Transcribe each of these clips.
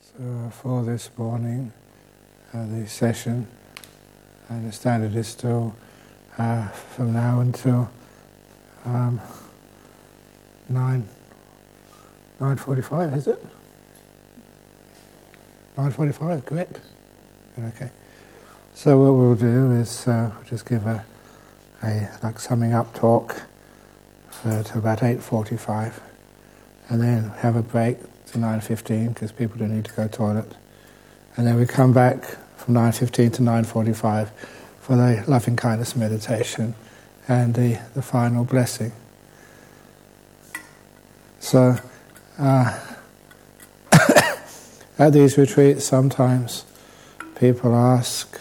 So for this morning, the session, I understand it is still from now until 9:45, is it? 9:45, correct? Okay. So what we'll do is just give a like summing up talk to about 8:45, and then have a break to 9:15 because people do need to go to the toilet, and then we come back from 9:15 to 9:45 for the loving kindness meditation and the final blessing. So at these retreats sometimes people ask,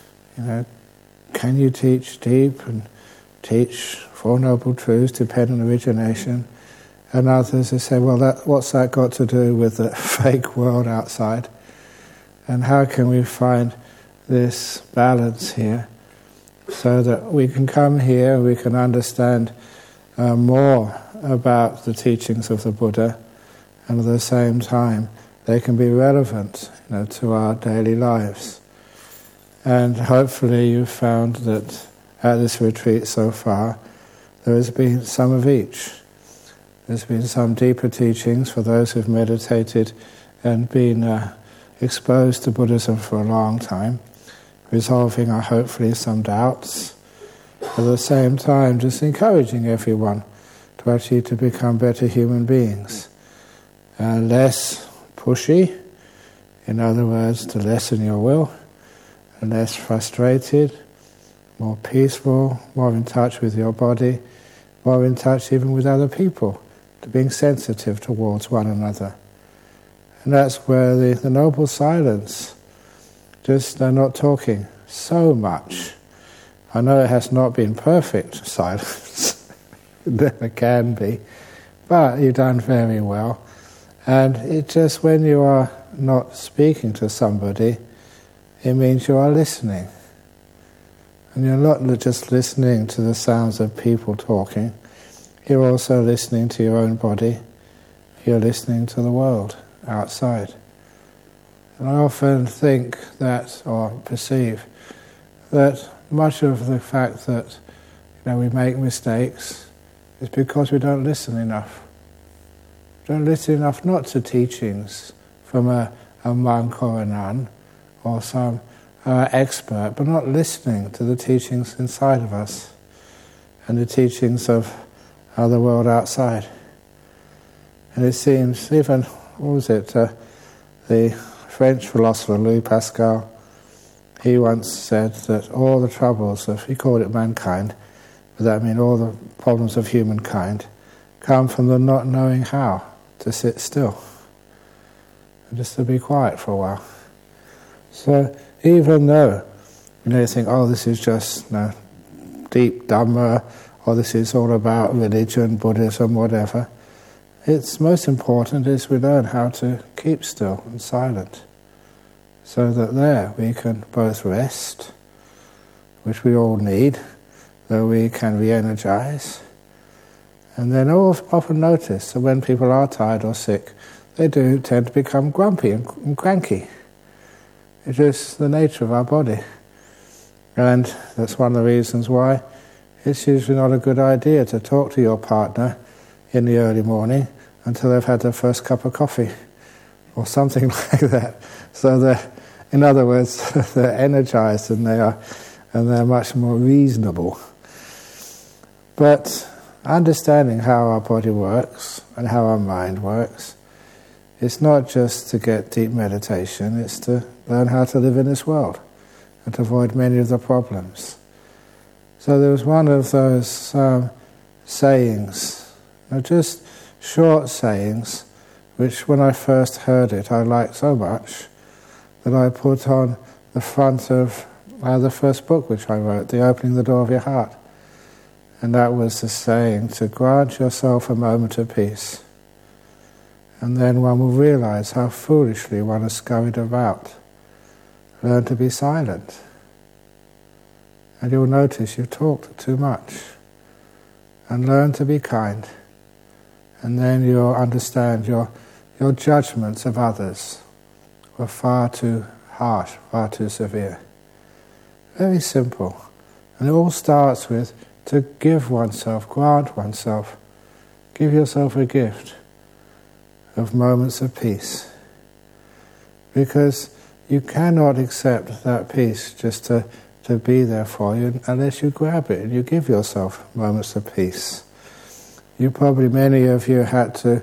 can you teach deep and teach Four Noble Truths, dependent origination? And others have said, well, what's that got to do with the fake world outside? And how can we find this balance here so that we can come here and we can understand more about the teachings of the Buddha, and at the same time they can be relevant to our daily lives. And hopefully you've found that at this retreat so far there has been some of each. There's been some deeper teachings for those who've meditated and been exposed to Buddhism for a long time, resolving hopefully some doubts. At the same time, just encouraging everyone to actually to become better human beings. Less pushy, in other words, to lessen your will, and less frustrated, more peaceful, more in touch with your body, more in touch even with other people, to being sensitive towards one another. And that's where the noble silence, just not talking so much. I know it has not been perfect silence, it never can be, but you've done very well. And it just, when you are not speaking to somebody, it means you are listening. And you're not just listening to the sounds of people talking, you're also listening to your own body, you're listening to the world outside. And I often think that, or perceive, that much of the fact that we make mistakes is because we don't listen enough. We don't listen enough not to teachings from a monk or a nun or some expert, but not listening to the teachings inside of us and the teachings of the world outside. And it seems, even, the French philosopher Louis Pascal, he once said that all the troubles of, he called it mankind, but that means all the problems of humankind come from the not knowing how to sit still and just to be quiet for a while. So even though you think, this is just deep Dhamma, or this is all about religion, Buddhism, whatever, it's most important is we learn how to keep still and silent, so that there we can both rest, which we all need, though we can re-energize. And then often notice that when people are tired or sick, they do tend to become grumpy and cranky. It's just the nature of our body. And that's one of the reasons why it's usually not a good idea to talk to your partner in the early morning until they've had their first cup of coffee or something like that. So in other words, they're energized and they're much more reasonable. But understanding how our body works and how our mind works, it's not just to get deep meditation, it's to learn how to live in this world and to avoid many of the problems. So there was one of those sayings, just short sayings, which when I first heard it I liked so much that I put on the front of the first book which I wrote, The Opening the Door of Your Heart. And that was the saying, to grant yourself a moment of peace. And then one will realize how foolishly one has scurried about. Learn to be silent. And you'll notice you've talked too much. And learn to be kind. And then you'll understand your judgments of others were far too harsh, far too severe. Very simple. And it all starts with to give oneself, grant oneself, give yourself a gift of moments of peace. Because you cannot accept that peace just to be there for you unless you grab it and you give yourself moments of peace. Many of you had to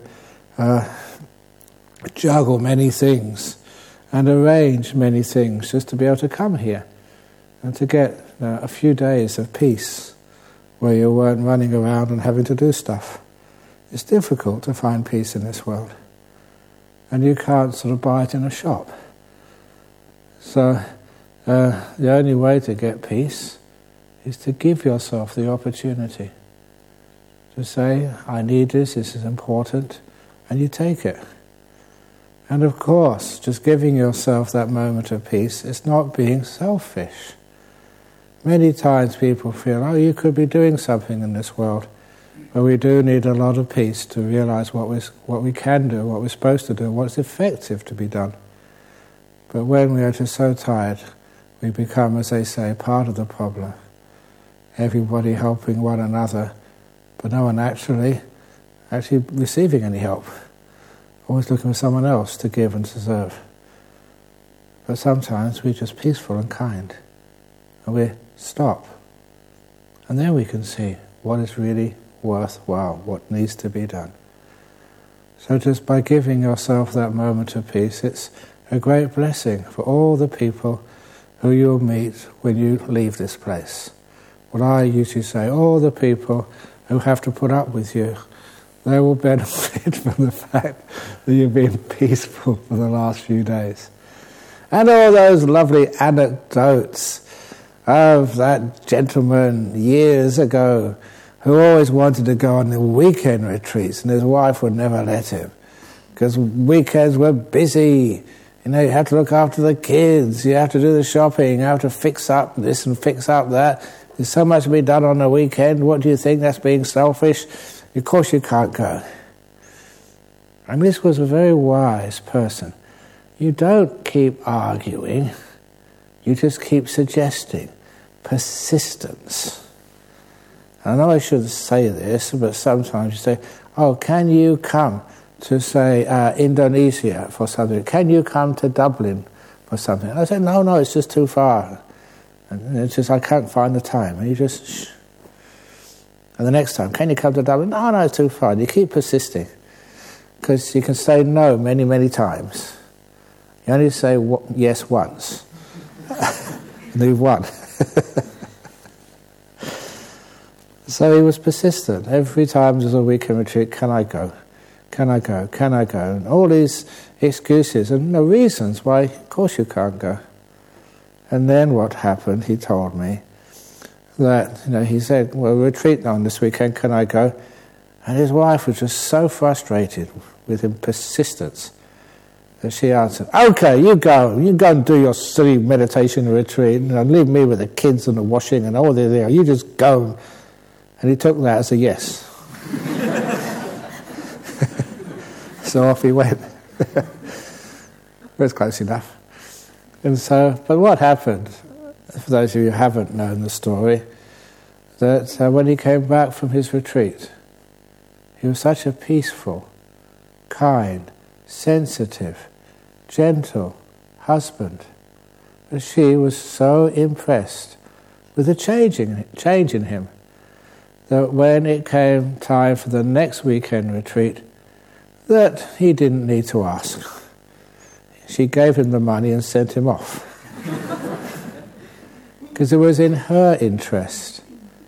juggle many things and arrange many things just to be able to come here and to get a few days of peace where you weren't running around and having to do stuff. It's difficult to find peace in this world, and you can't sort of buy it in a shop. So the only way to get peace is to give yourself the opportunity to say, I need this is important, and you take it. And of course, just giving yourself that moment of peace is not being selfish. Many times people feel, you could be doing something in this world, but we do need a lot of peace to realize what we can do, what we're supposed to do, what's effective to be done. But when we are just so tired, we become, as they say, part of the problem. Everybody helping one another, but no one actually receiving any help. Always looking for someone else to give and to serve. But sometimes we're just peaceful and kind, and we stop. And then we can see what is really worthwhile, what needs to be done. So just by giving yourself that moment of peace, it's a great blessing for all the people who you'll meet when you leave this place. What I usually say, all the people who have to put up with you, they will benefit from the fact that you've been peaceful for the last few days. And all those lovely anecdotes of that gentleman years ago who always wanted to go on the weekend retreats and his wife would never let him because weekends were busy. You had to look after the kids, you have to do the shopping, you have to fix up this and fix up that. There's so much to be done on the weekend. What do you think? That's being selfish? Of course you can't go. And this was a very wise person. You don't keep arguing, you just keep suggesting. Persistence. I know I should say this, but sometimes you say, can you come to, say, Indonesia for something? Can you come to Dublin for something? And I say, no, it's just too far. And it's just, I can't find the time. And you just, shh. And the next time, can you come to Dublin? No, it's too far. And you keep persisting. Because you can say no many, many times. You only say yes once. And you've won. So he was persistent. Every time there's a weekend retreat, can I go? Can I go? Can I go? And all these excuses and no reasons why, of course you can't go. And then what happened, he told me, that, he said, well, retreat on this weekend, can I go? And his wife was just so frustrated with his persistence that she answered, okay, you go and do your silly meditation retreat and leave me with the kids and the washing and all that, you just go. And he took that as a yes. So off he went. It was close enough. And so, but what happened, for those of you who haven't known the story, that when he came back from his retreat, he was such a peaceful, kind, sensitive, gentle husband. But she was so impressed with the change in him that when it came time for the next weekend retreat, that he didn't need to ask. She gave him the money and sent him off. Because it was in her interest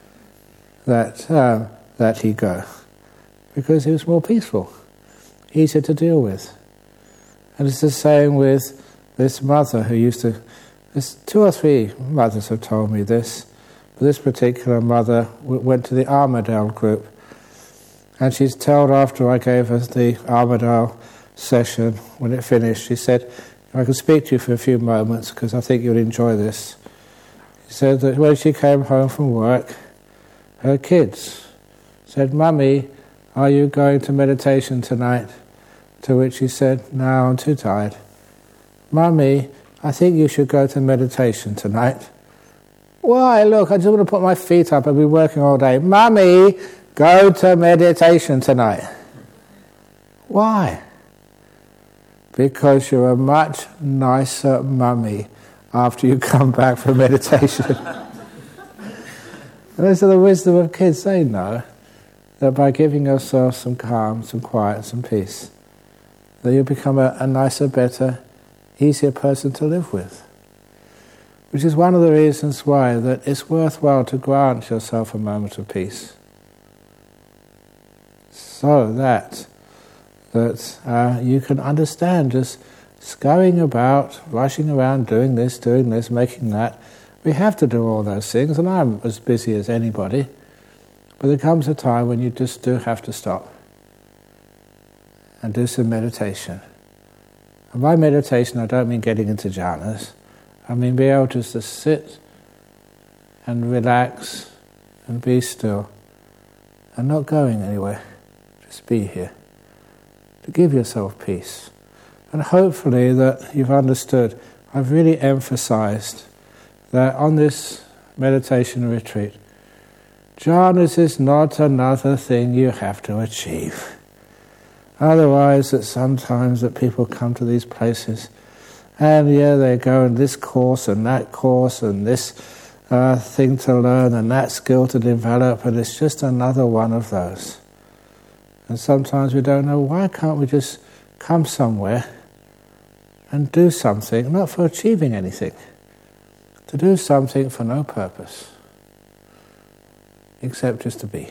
that he go. Because he was more peaceful, easier to deal with. And it's the same with this mother who there's 2 or 3 mothers have told me this, but this particular mother went to the Armadale group, and she's told after I gave her the Armadale session, when it finished, she said, I can speak to you for a few moments because I think you'll enjoy this. She said that when she came home from work, her kids said, Mummy, are you going to meditation tonight? To which she said, no, I'm too tired. Mummy, I think you should go to meditation tonight. Why? Look, I just want to put my feet up. I've been working all day. Mummy, go to meditation tonight. Why? Because you're a much nicer mummy after you come back from meditation. And this is the wisdom of kids. They know that by giving yourself some calm, some quiet, some peace, that you'll become a nicer, better, easier person to live with. Which is one of the reasons why that it's worthwhile to grant yourself a moment of peace. So that you can understand just scurrying about, rushing around, doing this, making that. We have to do all those things, and I'm as busy as anybody. But there comes a time when you just do have to stop and do some meditation. And by meditation, I don't mean getting into jhanas. I mean be able just to sit and relax and be still and not going anywhere. Just be here. To give yourself peace. And hopefully that you've understood, I've really emphasized that on this meditation retreat, jhanas is not another thing you have to achieve. Otherwise, that sometimes that people come to these places and they go in this course and this thing to learn and that skill to develop, and it's just another one of those. And sometimes we don't know, why can't we just come somewhere and do something, not for achieving anything, to do something for no purpose, except just to be.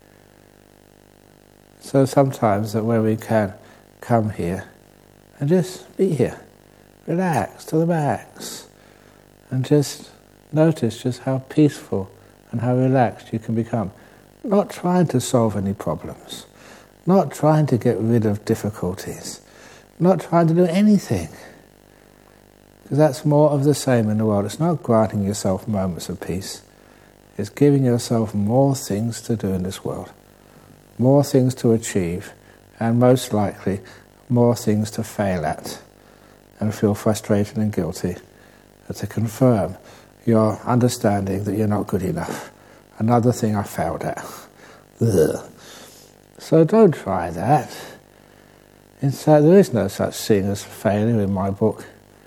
So sometimes that when we can come here and just be here, relax to the max, and just notice just how peaceful and how relaxed you can become. Not trying to solve any problems, not trying to get rid of difficulties, not trying to do anything. Because that's more of the same in the world. It's not granting yourself moments of peace. It's giving yourself more things to do in this world, more things to achieve, and most likely more things to fail at and feel frustrated and guilty, and to confirm your understanding that you're not good enough. Another thing I failed at. Ugh. So don't try that. In fact, there is no such thing as failure in my book.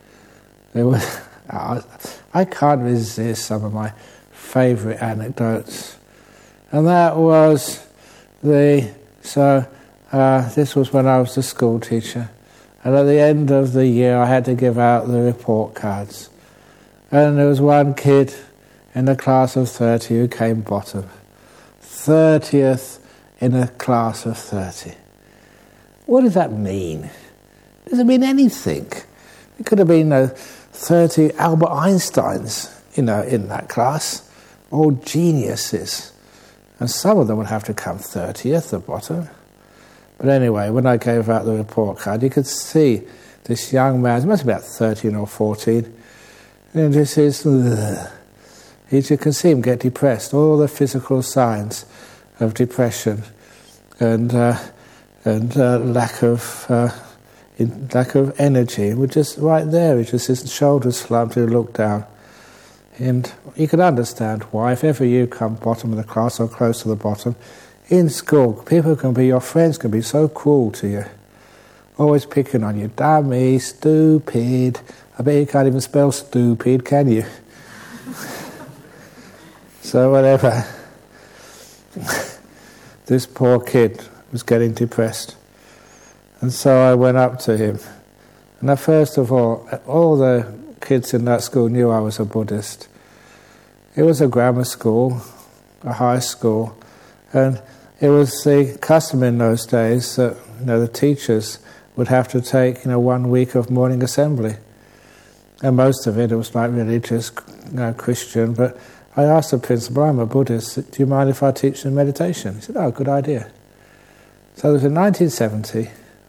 I can't resist some of my favourite anecdotes. And that was this was when I was a school teacher. And at the end of the year I had to give out the report cards. And there was one kid in a class of 30 who came bottom. 30th in a class of 30. What does that mean? Does it mean anything? It could have been 30 Albert Einsteins, in that class, all geniuses. And some of them would have to come 30th, the bottom. But anyway, when I gave out the report card, you could see this young man, he must be about 13 or 14, and this is, you can see him get depressed, all the physical signs of depression and lack of energy. We're just right there. It's just his shoulders slumped. He looked down, and you could understand why. If ever you come bottom of the class or close to the bottom in school, people can be, your friends can be so cruel to you, always picking on you. Dummy, stupid. I bet you can't even spell stupid, can you? So whatever. This poor kid was getting depressed. And so I went up to him. And first of all the kids in that school knew I was a Buddhist. It was a grammar school, a high school, and it was the custom in those days that the teachers would have to take 1 week of morning assembly. And most of it was like religious, Christian, but I asked the principal, I'm a Buddhist, do you mind if I teach them meditation? He said, oh, good idea. So it was in 1972.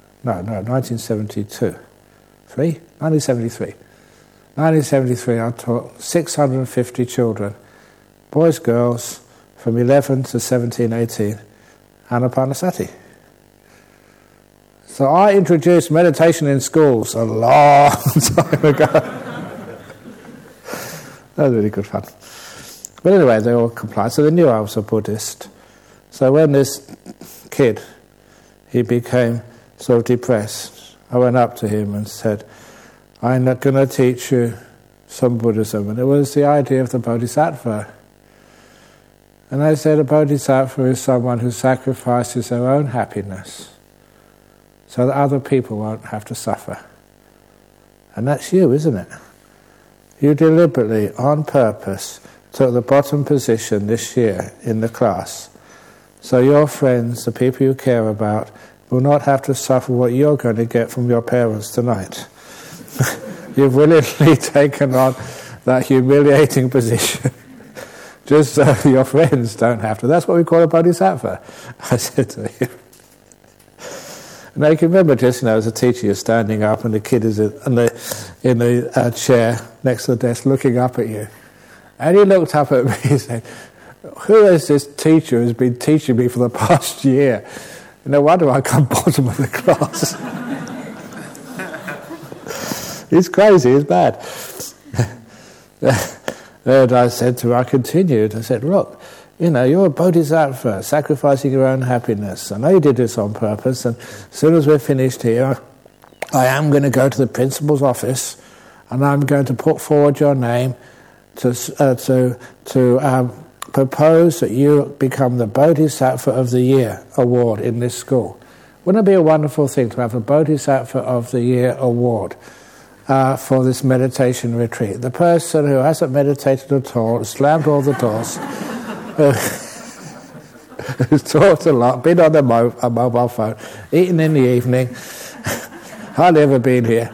1973, I taught 650 children, boys, girls, from 11 to 17, 18, Anapanasati. So I introduced meditation in schools a long time ago. That was really good fun. But anyway, they all complied. So they knew I was a Buddhist. So when this kid, he became sort of depressed, I went up to him and said, I'm not going to teach you some Buddhism. And it was the idea of the Bodhisattva. And I said a Bodhisattva is someone who sacrifices their own happiness so that other people won't have to suffer. And that's you, isn't it? You deliberately, on purpose, took the bottom position this year in the class, so your friends, the people you care about, will not have to suffer what you're going to get from your parents tonight. You've willingly taken on that humiliating position, just so your friends don't have to. That's what we call a bodhisattva, I said to him. And I can remember just, as a teacher, you're standing up and the kid is in the chair next to the desk looking up at you. And he looked up at me and said, who is this teacher who's been teaching me for the past year? No wonder I come bottom of the class. He's crazy, he's bad. And I said to him, I continued, I said, look, you're a bodhisattva, sacrificing your own happiness. I know you did this on purpose, and as soon as we're finished here, I am going to go to the principal's office, and I'm going to put forward your name to propose that you become the Bodhisattva of the Year award in this school. Wouldn't it be a wonderful thing to have a Bodhisattva of the Year award for this meditation retreat? The person who hasn't meditated at all, slammed all the doors, who's talked a lot, been on a mobile phone, eaten in the evening, hardly ever been here.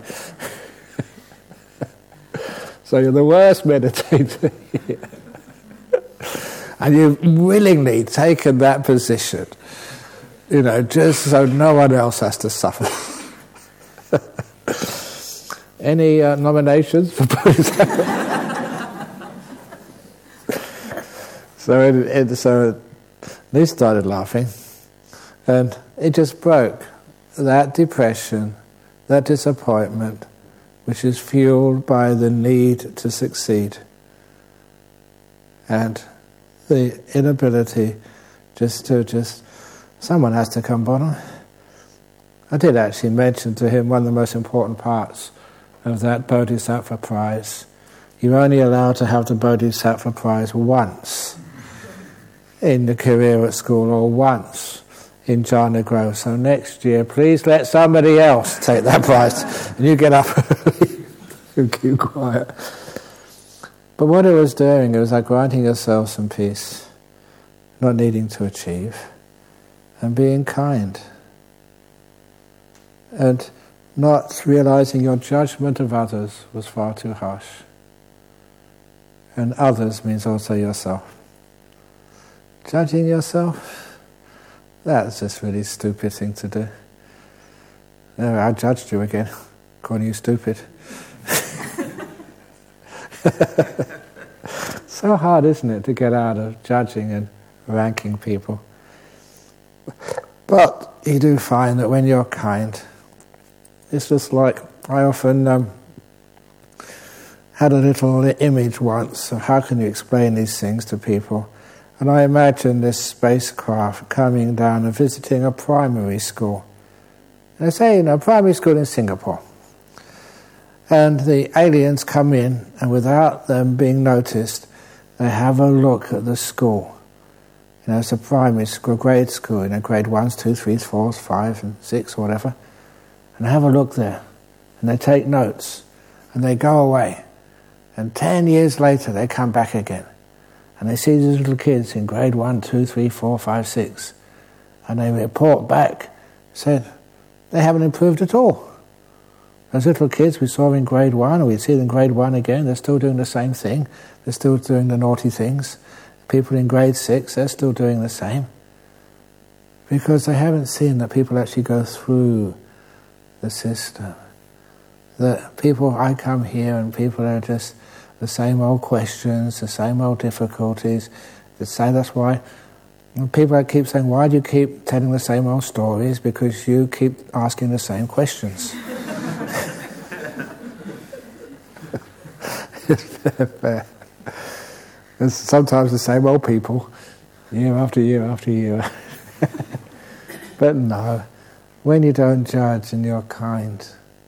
So you're the worst meditator here. And you've willingly taken that position, just so no one else has to suffer. Any nominations for Bodhisattva? So they started laughing, and it just broke that depression, that disappointment, which is fueled by the need to succeed and the inability someone has to come bottom. I did actually mention to him one of the most important parts of that Bodhisattva prize. You're only allowed to have the Bodhisattva prize once in the career at school, or once in Jhana Grove. So next year, please let somebody else take that prize. And you get up and keep quiet. But what it was doing, it was like granting yourself some peace, not needing to achieve, and being kind. And not realizing your judgment of others was far too harsh. And others means also yourself. Judging yourself, that's just a really stupid thing to do. No, I judged you again, calling you stupid. So hard, isn't it, to get out of judging and ranking people. But you do find that when you're kind, it's just like, I often had a little image once of how can you explain these things to people. And I imagined this spacecraft coming down and visiting a primary school. And they say, a primary school in Singapore. And the aliens come in, and without them being noticed, they have a look at the school. It's a primary school, grade school, grade 1s, 2s, 3s, 4s, 5 and 6 or whatever. And they have a look there. And they take notes. And they go away. And 10 years later, they come back again. And they see these little kids in grade 1, 2, 3, 4, 5, 6. And they report back, said, they haven't improved at all. Those little kids we saw in grade 1, and we see them in grade 1 again, they're still doing the same thing. They're still doing the naughty things. People in grade 6, they're still doing the same. Because they haven't seen that people actually go through the system. That people, I come here and people are just the same old questions, the same old difficulties. They say that's why And people keep saying, why do you keep telling the same old stories? Because you keep asking the same questions. It's sometimes the same old people, year after year after year. But no, when you don't judge and you're kind,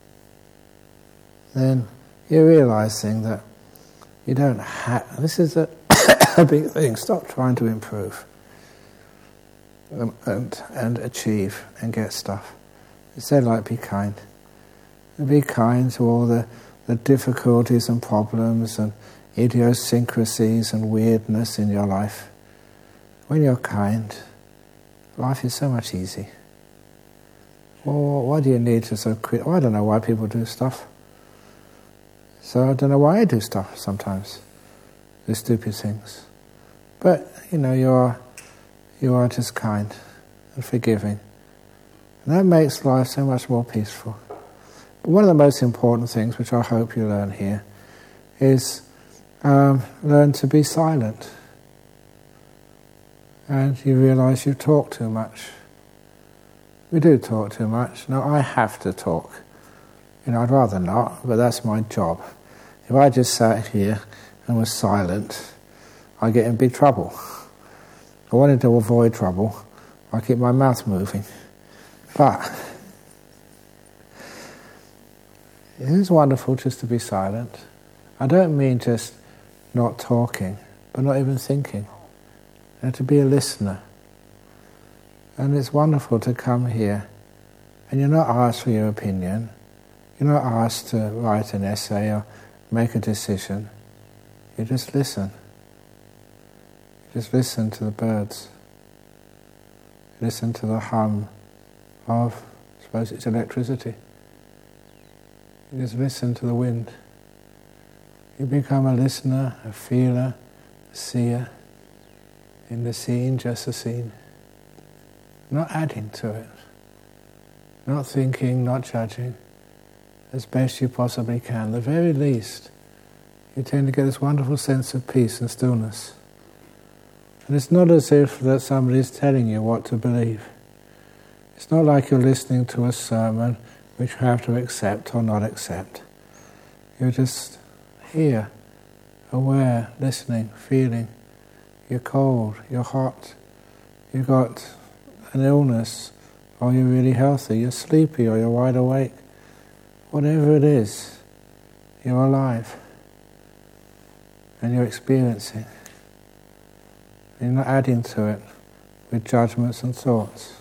then you're realizing that you don't have... This is a big thing. Stop trying to improve and achieve and get stuff. Instead, like, be kind. And be kind to all the difficulties and problems and idiosyncrasies and weirdness in your life. When you're kind, life is so much easy. Well, why do you need to so quit? Well, I don't know why people do stuff. So I don't know why I do stuff sometimes. Do stupid things. But, you are just kind and forgiving. And that makes life so much more peaceful. But one of the most important things, which I hope you learn here, is learn to be silent. And you realize you talk too much. We do talk too much. Now, I have to talk. I'd rather not, but that's my job. If I just sat here and was silent, I'd get in big trouble. If I wanted to avoid trouble, I'd keep my mouth moving. But it is wonderful just to be silent. I don't mean just not talking, but not even thinking. And to be a listener. And it's wonderful to come here, and you're not asked for your opinion. You're not asked to write an essay or make a decision. You just listen. You just listen to the birds. Listen to the hum of, I suppose it's electricity. You just listen to the wind. You become a listener, a feeler, a seer. In the scene, just a scene. Not adding to it. Not thinking, not judging. As best you possibly can. The very least, you tend to get this wonderful sense of peace and stillness. And it's not as if that somebody's telling you what to believe. It's not like you're listening to a sermon which you have to accept or not accept. You're just here, aware, listening, feeling. You're cold, you're hot, you've got an illness, or you're really healthy, you're sleepy or you're wide awake. Whatever it is, you're alive. And you're experiencing. You're not adding to it with judgments and thoughts.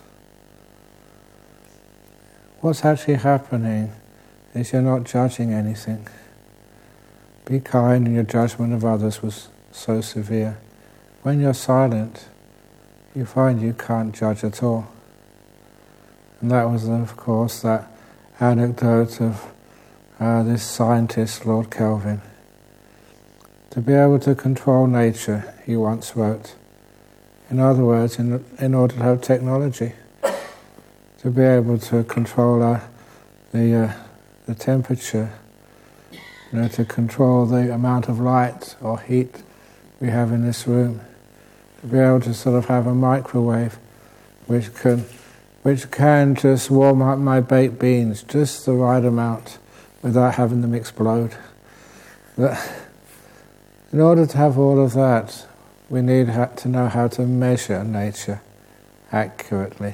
What's actually happening is you're not judging anything. Be kind, and your judgment of others was so severe. When you're silent, you find you can't judge at all. And that was, of course, that anecdote of this scientist, Lord Kelvin. To be able to control nature, he once wrote. In other words, in order to have technology, to be able to control the temperature, to control the amount of light or heat we have in this room, to be able to sort of have a microwave which can just warm up my baked beans just the right amount without having them explode. But in order to have all of that, we need to know how to measure nature accurately.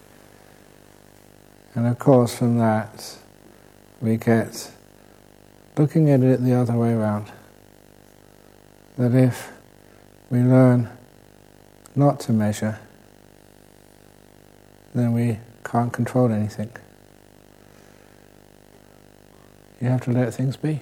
And of course from that we get looking at it the other way around. That if we learn not to measure, then we can't control anything. You have to let things be.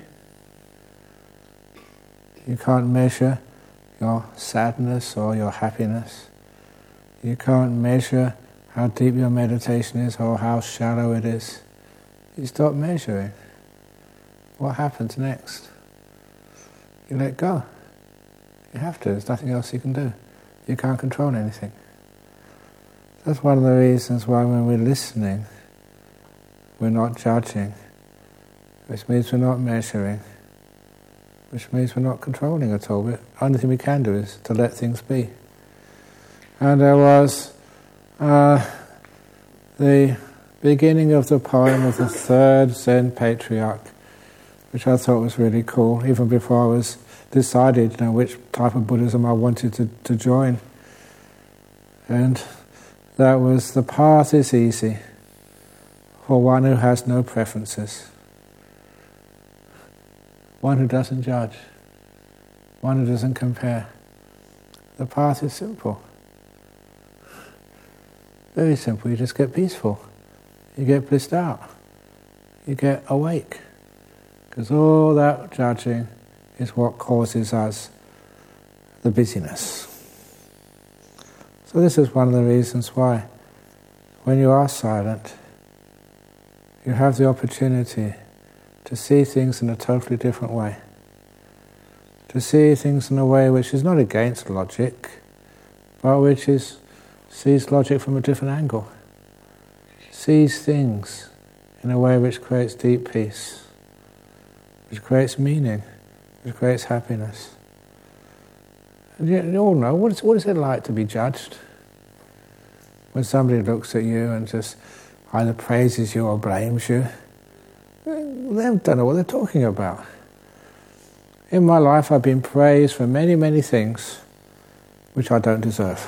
You can't measure your sadness or your happiness. You can't measure how deep your meditation is or how shallow it is. You stop measuring. What happens next? You let go. You have to. There's nothing else you can do. You can't control anything. That's one of the reasons why when we're listening, we're not judging, which means we're not measuring, which means we're not controlling at all. The only thing we can do is to let things be. And there was the beginning of the poem of the third Zen patriarch, which I thought was really cool, even before I was decided which type of Buddhism I wanted to join. And that was, the path is easy for one who has no preferences, one who doesn't judge, one who doesn't compare. The path is simple. Very simple. You just get peaceful. You get blissed out. You get awake. Because all that judging is what causes us the busyness. So this is one of the reasons why, when you are silent, you have the opportunity to see things in a totally different way. To see things in a way which is not against logic, but which sees logic from a different angle. Sees things in a way which creates deep peace, which creates meaning, which creates happiness. And you all know, what is it like to be judged? When somebody looks at you and just either praises you or blames you, they don't know what they're talking about. In my life I've been praised for many, many things which I don't deserve.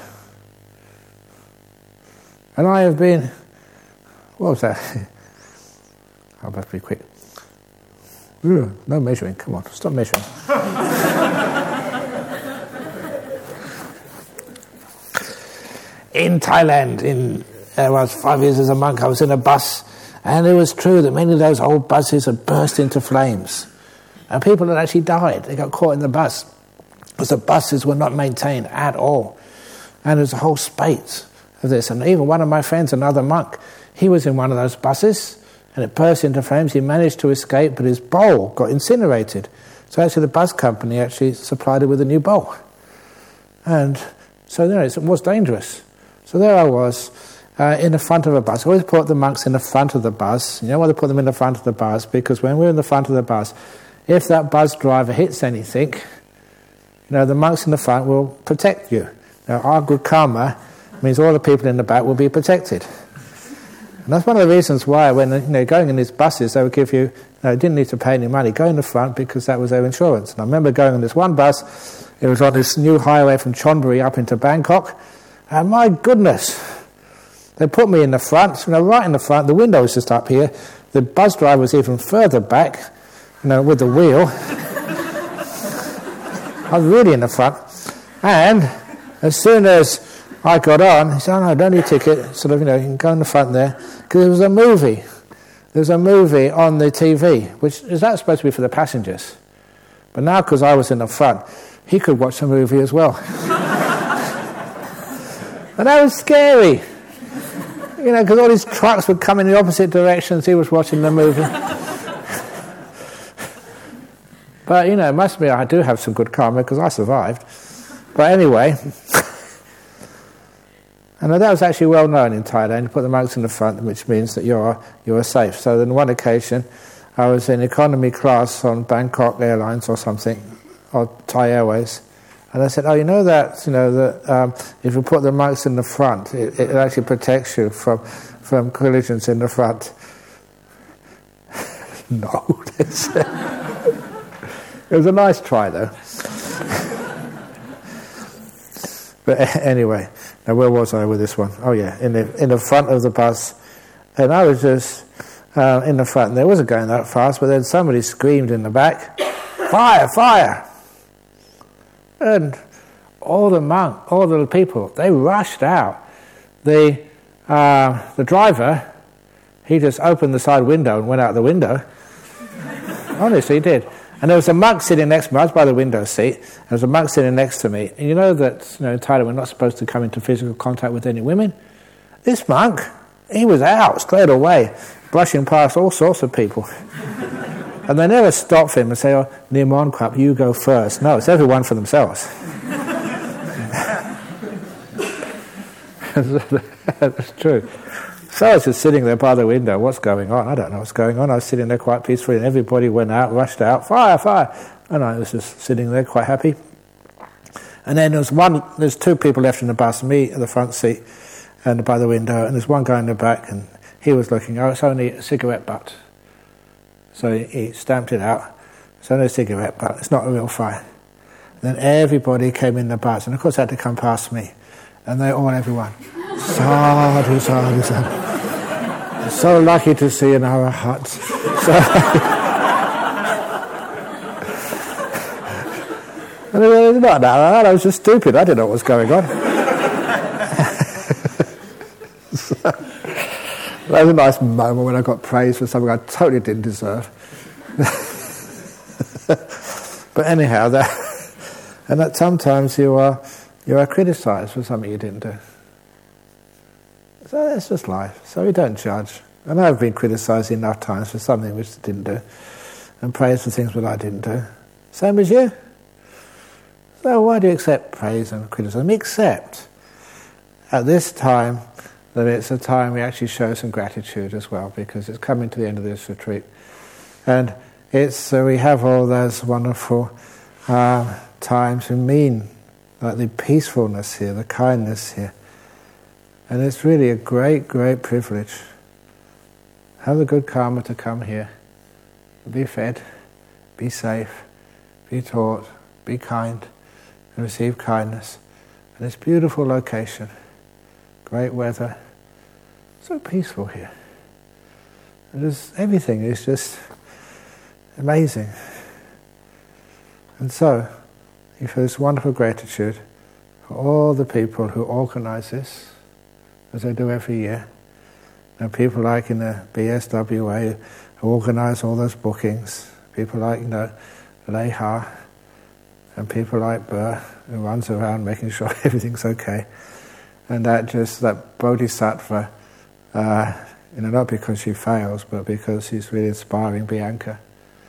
And I have been... What was that? I must be quick. No measuring, come on, stop measuring. In Thailand, I was 5 years as a monk, I was in a bus, and it was true that many of those old buses had burst into flames. And people had actually died. They got caught in the bus because the buses were not maintained at all. And there was a whole spate of this. And even one of my friends, another monk, he was in one of those buses and it burst into flames. He managed to escape, but his bowl got incinerated. So actually the bus company actually supplied it with a new bowl. And so it was dangerous. So there I was in the front of a bus. I always put the monks in the front of the bus. You know why they put them in the front of the bus? Because when we're in the front of the bus, if that bus driver hits anything, the monks in the front will protect you. Now, our good karma means all the people in the back will be protected. And that's one of the reasons why when going in these buses, they would give you, didn't need to pay any money, go in the front because that was their insurance. And I remember going on this one bus, it was on this new highway from Chonburi up into Bangkok, and my goodness, they put me in the front, right in the front, the window was just up here, the bus driver was even further back, with the wheel. I was really in the front. And as soon as I got on, he said, "Oh no, don't need a ticket. You can go in the front there." Because there was a movie. There was a movie on the TV, which is not supposed to be for the passengers. But now, because I was in the front, he could watch the movie as well. And that was scary. Because all these trucks would come in the opposite directions. He was watching the movie. But, it must be I do have some good karma because I survived. But anyway, and that was actually well known in Thailand. You put the monks in the front, which means that you're safe. So on one occasion, I was in economy class on Bangkok Airlines or something, or Thai Airways, and I said, that if you put the monks in the front, it actually protects you from collisions in the front. No, it was a nice try, though. But anyway, now where was I with this one? Oh yeah, in the front of the bus, and I was just in the front. And they wasn't going that fast, but then somebody screamed in the back, "Fire! Fire!" And all the people, they rushed out. The driver, he just opened the side window and went out the window. Honestly, he did. And there was a monk sitting next to me. I was by the window seat. There was a monk sitting next to me. And you know that in Thailand we're not supposed to come into physical contact with any women? This monk, he was out straight away, brushing past all sorts of people. And they never stop him and say, "Oh, Nimon Krap, you go first." No, it's everyone for themselves. That's true. So I was just sitting there by the window. What's going on? I don't know what's going on. I was sitting there quite peacefully, and everybody went out, rushed out, "Fire, fire!" And I was just sitting there quite happy. And then there's two people left in the bus, me at the front seat and by the window, and there's one guy in the back, and he was looking, it's only a cigarette butt. So he stamped it out. It's only a cigarette butt, it's not a real fire. And then everybody came in the bus, and of course they had to come past me. And everyone, sadhu, sadhu, sadhu. So lucky to see in our huts. And it was not that, I was just stupid, I didn't know what was going on. So, that was a nice moment when I got praised for something I totally didn't deserve. But anyhow, that sometimes you are criticised for something you didn't do. So that's just life. So we don't judge. And I've been criticised enough times for something which I didn't do, and praised for things that I didn't do. Same as you. So why do you accept praise and criticism? Accept at this time that it's a time we actually show some gratitude as well, because it's coming to the end of this retreat. And we have all those wonderful times we mean, like the peacefulness here, the kindness here. And it's really a great, great privilege. Have the good karma to come here, be fed, be safe, be taught, be kind, and receive kindness. And this beautiful location, great weather, so peaceful here. And everything is just amazing. And so, you feel this wonderful gratitude for all the people who organise this, as they do every year. And people like in the BSWA who organise all those bookings, people like Leha, and people like Burr who runs around making sure everything's okay. And that Bodhisattva, not because she fails, but because she's really inspiring Bianca.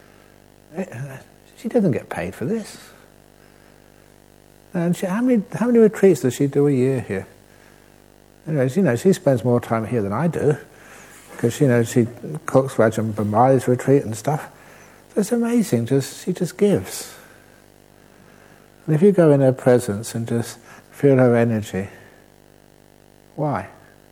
She doesn't get paid for this. And how many retreats does she do a year here? Anyways, she spends more time here than I do, because she cooks Rajan Bhamali's retreat and stuff. So it's amazing. She just gives. And if you go in her presence and just feel her energy, why?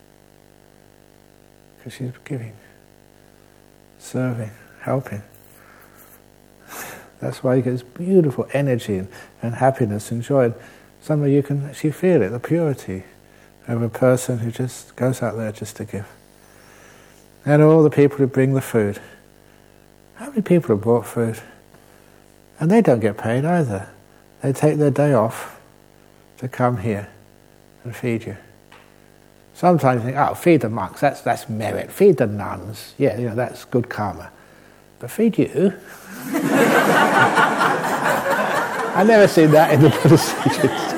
Because she's giving, serving, helping. That's why you get this beautiful energy and happiness and joy. Somewhere you can actually feel it, the purity of a person who just goes out there just to give. And all the people who bring the food. How many people have brought food? And they don't get paid either. They take their day off to come here and feed you. Sometimes you think, feed the monks, that's merit. Feed the nuns, that's good karma. But feed you? I've never seen that in the Buddhist teachings.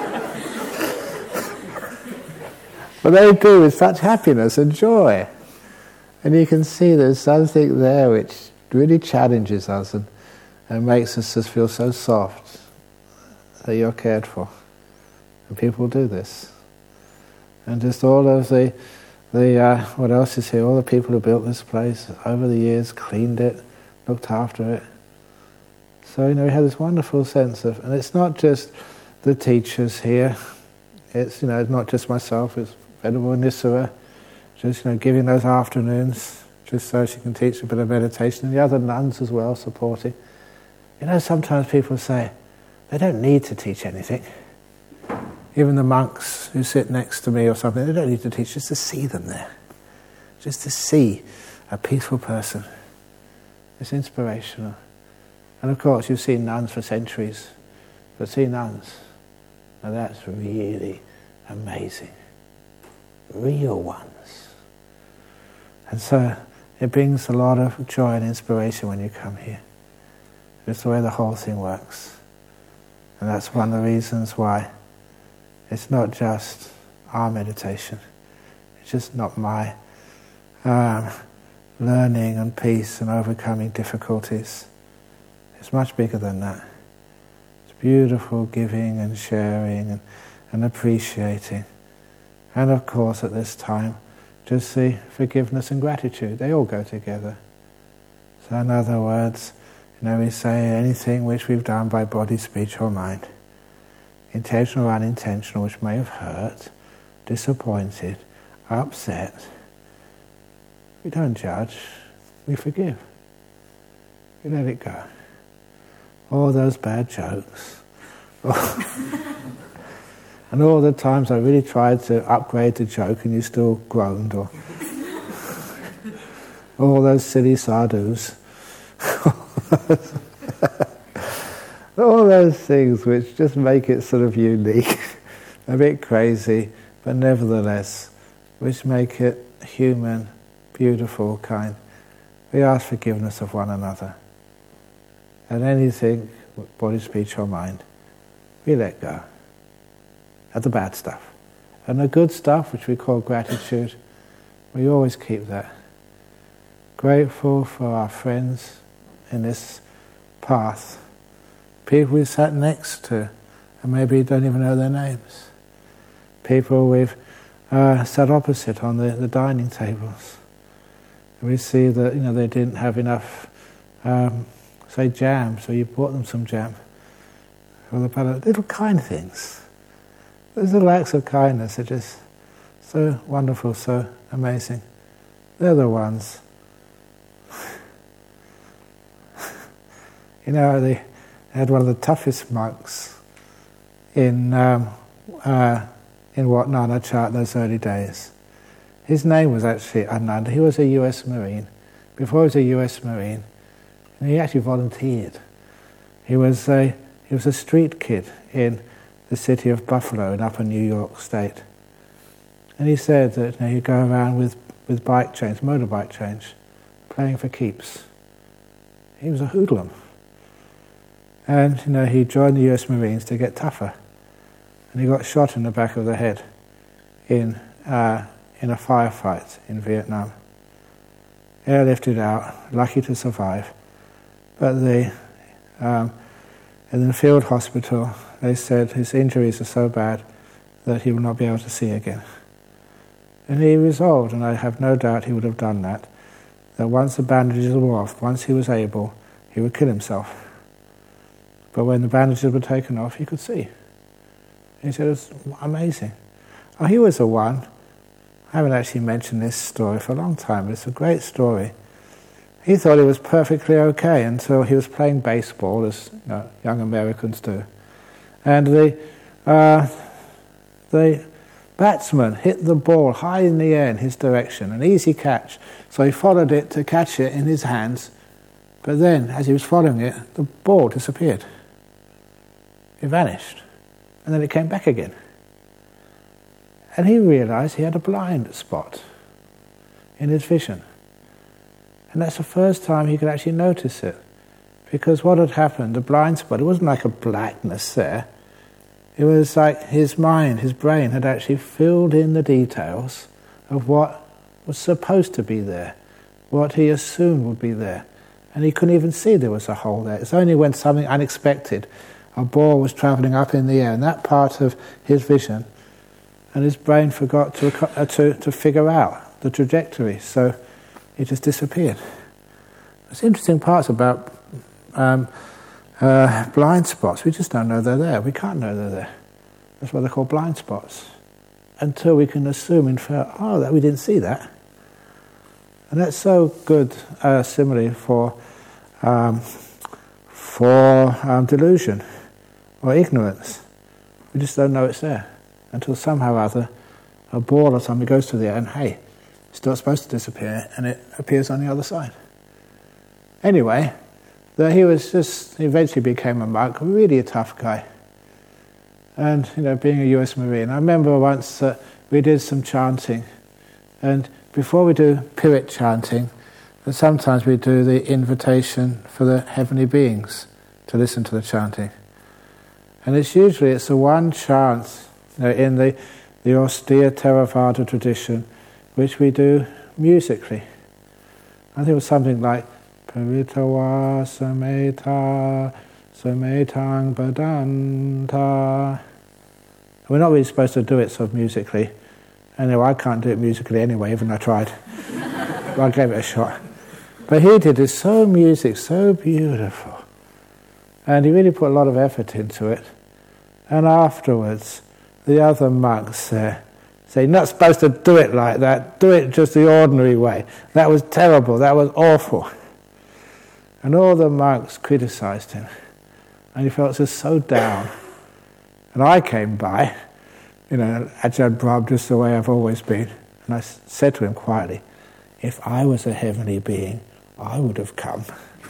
But they do with such happiness and joy. And you can see there's something there which really challenges us and makes us just feel so soft that you're cared for. And people do this. And just all of the what else is here? All the people who built this place over the years, cleaned it, looked after it. So, we have this wonderful sense of, and it's not just the teachers here, it's, it's not just myself, it's Venerable Nisara, just, giving those afternoons, just so she can teach a bit of meditation, and the other nuns as well, supporting. Sometimes people say, they don't need to teach anything. Even the monks who sit next to me or something, they don't need to teach, just to see them there. Just to see a peaceful person. It's inspirational. And of course, you've seen nuns for centuries, but see nuns, now that's really amazing. Real ones. And so, it brings a lot of joy and inspiration when you come here. It's the way the whole thing works. And that's one of the reasons why it's not just our meditation. It's just not my learning and peace and overcoming difficulties. It's much bigger than that. It's beautiful giving and sharing and appreciating. And of course at this time, just the forgiveness and gratitude. They all go together. So in other words, we say anything which we've done by body, speech or mind, intentional or unintentional, which may have hurt, disappointed, upset, we don't judge, we forgive. We let it go. All those bad jokes. And all the times I really tried to upgrade the joke and you still groaned, or all those silly sadhus. All those things which just make it sort of unique, a bit crazy, but nevertheless, which make it human, beautiful, kind. We ask forgiveness of one another. And anything, body, speech or mind, we let go. At the bad stuff. And the good stuff, which we call gratitude, we always keep that. Grateful for our friends in this path, people we sat next to and maybe don't even know their names, people we've sat opposite on the dining tables. We see that they didn't have enough, say, jam, so you bought them some jam. Or the little kind things. Those little acts of kindness are just so wonderful, so amazing. They're the ones. They had one of the toughest monks in Wat Nana Chat those early days. His name was actually Ananda. He was a US Marine. Before he was a US Marine, and he actually volunteered. He was a street kid in the city of Buffalo in upper New York State. And he said that he'd go around with bike chains, motorbike chains, playing for keeps. He was a hoodlum. And he joined the US Marines to get tougher. And he got shot in the back of the head in a firefight in Vietnam. Airlifted out, lucky to survive. But in the field hospital, they said his injuries are so bad that he will not be able to see again. And he resolved, and I have no doubt he would have done that once the bandages were off, once he was able, he would kill himself. But when the bandages were taken off, he could see. He said it was amazing. Oh, he was the one. I haven't actually mentioned this story for a long time, but it's a great story. He thought he was perfectly okay until he was playing baseball, as young Americans do. And the batsman hit the ball high in the air in his direction, an easy catch. So he followed it to catch it in his hands. But then, as he was following it, the ball disappeared. It vanished. And then it came back again. And he realized he had a blind spot in his vision. And that's the first time he could actually notice it. Because what had happened, the blind spot, it wasn't like a blackness there. It was like his mind, his brain had actually filled in the details of what was supposed to be there, what he assumed would be there. And he couldn't even see there was a hole there. It's only when something unexpected, a ball was travelling up in the air, and that part of his vision, and his brain forgot to figure out the trajectory, so it just disappeared. There's interesting parts about blind spots. We just don't know they're there. We can't know they're there. That's why they're called blind spots. Until we can assume, infer, that we didn't see that. And that's so good, similarly, for delusion or ignorance. We just don't know it's there until somehow or other a ball or something goes to the air and, hey, it's not supposed to disappear, and it appears on the other side. Anyway, he eventually became a monk, really a tough guy. And, being a US Marine, I remember once that we did some chanting, and before we do Pirit chanting, but sometimes we do the invitation for the heavenly beings to listen to the chanting. And it's the one chant in the austere Theravada tradition which we do musically. I think it was something like Paritawa Sameta Sametang Badanta. We're not really supposed to do it sort of musically. Anyway, I can't do it musically anyway, even though I tried. But I gave it a shot. But he did it so music, so beautiful. And he really put a lot of effort into it. And afterwards, the other monks say, you're not supposed to do it like that, do it just the ordinary way. That was terrible, that was awful. And all the monks criticized him. And he felt just so down. And I came by, Ajahn Brahm, just the way I've always been. And I said to him quietly, if I was a heavenly being, I would have come.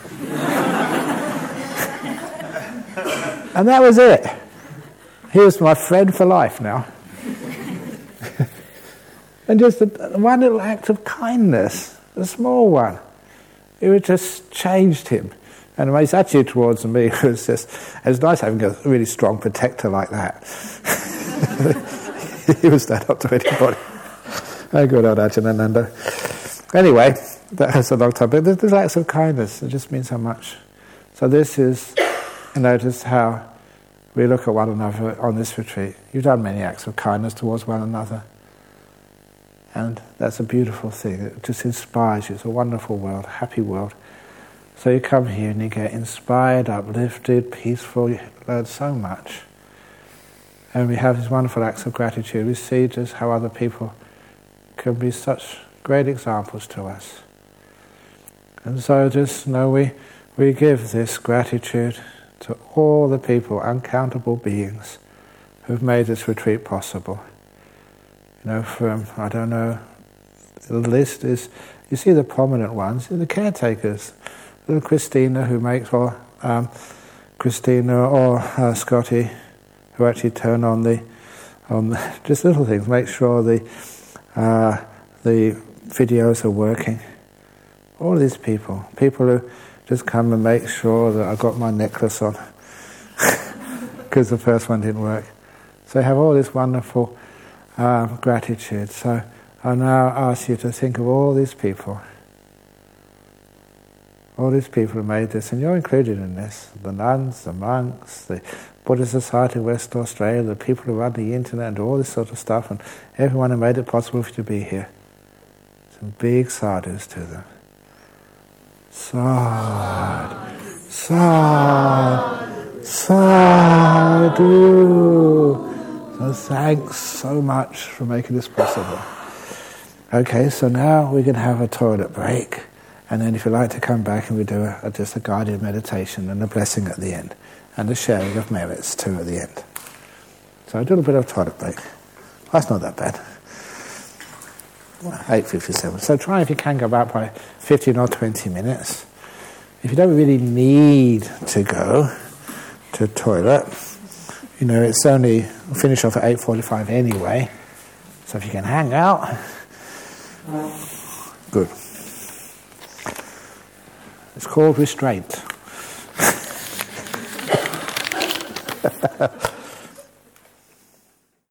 And that was it. He was my friend for life now. And just one little act of kindness, a small one, it just changed him. And his attitude towards me was just, it was nice having a really strong protector like that. He would stand up to anybody. Oh, good old Ajahn. Anyway, that was a long time. But there's acts of kindness, it just means so much. So this is, just how we look at one another on this retreat. You've done many acts of kindness towards one another. And that's a beautiful thing. It just inspires you. It's a wonderful world, a happy world. So you come here and you get inspired, uplifted, peaceful. You learn so much. And we have these wonderful acts of gratitude. We see just how other people can be such great examples to us. And so just know we give this gratitude to all the people, uncountable beings, who've made this retreat possible. From, the list is, you see the prominent ones, the caretakers, little Christina who makes, or Christina or Scotty, who actually turn on the just little things, make sure the videos are working. All these people who just come and make sure that I've got my necklace on, because the first one didn't work. So I have all this wonderful gratitude. So I now ask you to think of all these people who made this, and you're included in this. The nuns, the monks, the Buddhist Society of West Australia, the people who run the internet and all this sort of stuff, and everyone who made it possible for you to be here. Some big sadhus to them. Sadhu, sadhu, sadhu. So thanks so much for making this possible. Okay, so now we can have a toilet break, and then if you'd like to come back and we do just a guided meditation and a blessing at the end, and a sharing of merits too at the end. So a little bit of toilet break. That's not that bad. 8:57. So try if you can go back by 15 or 20 minutes. If you don't really need to go to the toilet, it's only finish off at 8:45 anyway. So if you can hang out, good. It's called restraint.